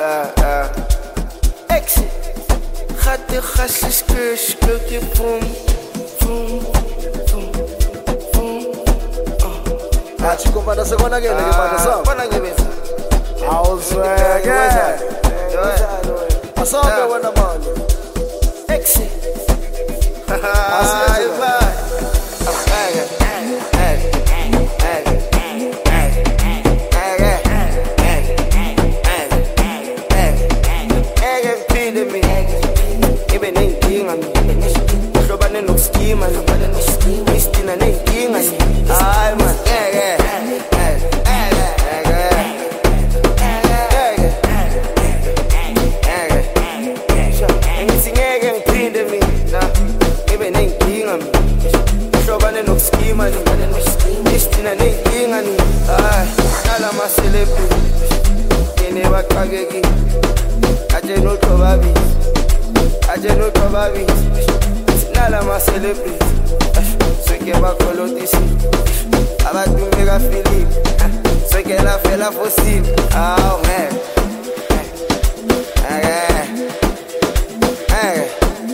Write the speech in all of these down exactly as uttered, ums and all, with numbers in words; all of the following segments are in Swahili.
uh, uh. Exit. Gaat de gastjes kus, je boom, boom, boom, boom. Ah, chico, para se van a quedar, que para eso. Van a quedar. Auswege. Asante buena mano. Exit. Así es. I no probabi, I no probabi. Nala ma celebrity. So que va colotisi. Aba tu mega Philip. So que la fela fossil. Oh man. Okay. Okay.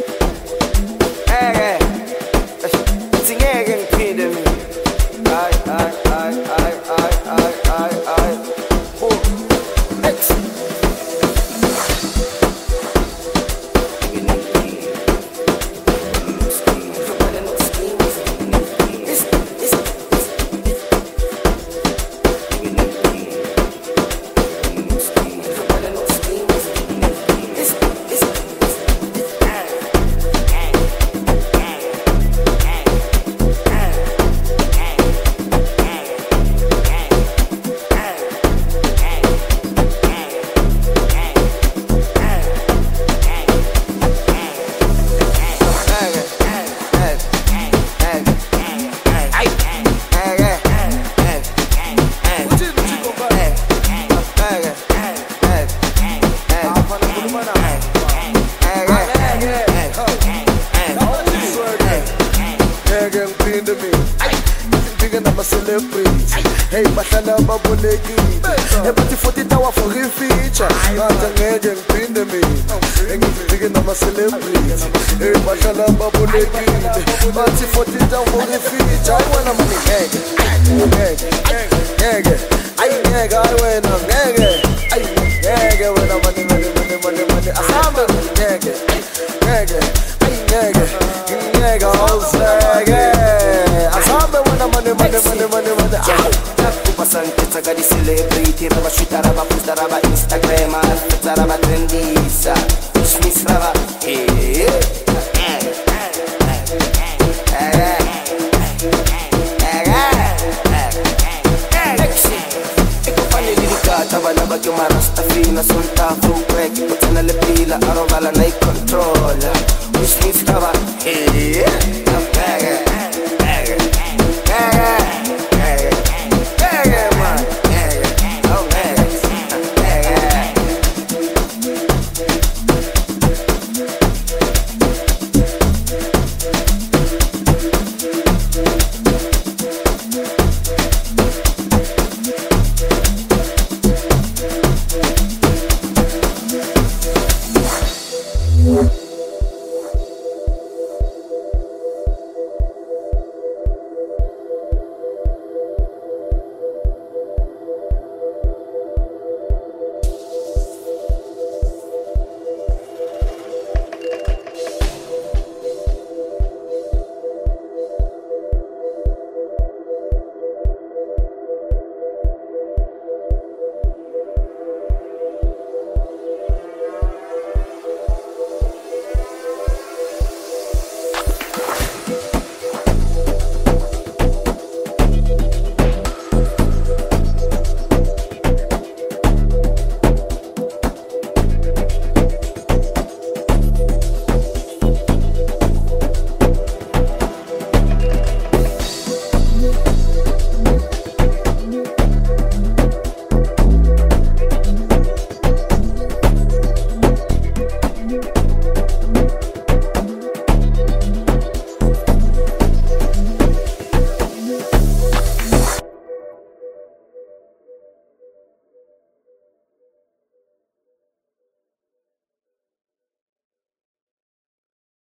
Okay. Sing again, kid me. I, I, I, I, I, I, I, I. Oh. Next. Hey, bahlala babulekile. Ebathi futhi tawa for feature. Ngathi ngeke ngiphinde mina. Engifike nama celebrity. Hey, bahlala babulekile. Bathi futhi tawa for feature. I wanna money ngeke. Ngeke. Ngeke. Ay ngeke ay wena ngeke. Ay ngeke wena money money money money money. Asamba ngeke. Ngeke. Ay ngeke. Ngeke awuzeke. Asamba wena money money money money money. Pasantezza che di celebrity, raba shita, raba posta, raba Instagram, alza, raba trendisa, Smith, raba, eh, eh, eh, ecco fanno delicata, va la bacchio ma rasta fina, solta, full break, pozzana le pila, a roba la nei controlla, Smith, raba, eh, eh, eh,